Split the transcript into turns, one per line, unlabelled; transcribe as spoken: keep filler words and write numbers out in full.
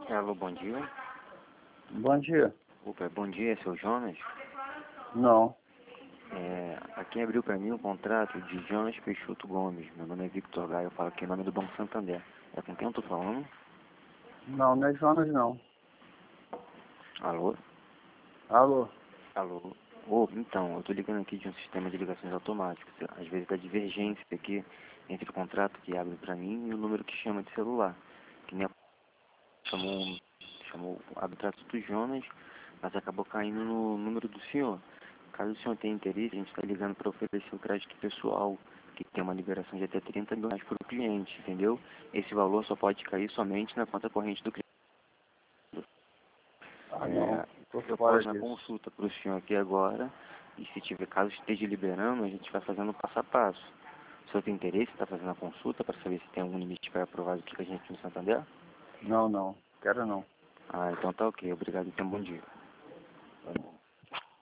Alô, bom dia.
Bom dia.
Opa, bom dia, é seu Jonas?
Não,
É, aqui abriu para mim um contrato de Jonas Peixoto Gomes. Meu nome é Victor Gaia, eu falo aqui em nome do Banco Santander. É com quem eu tô falando?
não, não é Jonas não.
Alô?
Alô?
Alô? Ô, então, eu tô ligando aqui de um sistema de ligações automáticos. Às vezes dá divergência aqui entre o contrato que abre para mim e o número que chama de celular. Que nem a... chamou, chamou o contrato do Jonas, mas acabou caindo no número do senhor. Caso o senhor tenha interesse, a gente está ligando para oferecer o crédito pessoal, que tem uma liberação de até trinta mil reais por cliente, entendeu? Esse valor só pode cair somente na conta corrente do cliente.
Ah, não.
É,
Tô
eu
fora
posso dar
disso.
consulta para o senhor aqui agora, e se tiver caso esteja liberando, a gente vai fazendo passo a passo. O senhor tem interesse em estar fazendo a consulta para saber se tem algum limite para aprovar aqui com a gente no Santander?
Não, não. Quero não.
Ah, então tá ok. Obrigado e tenha um bom dia.
Tá bom.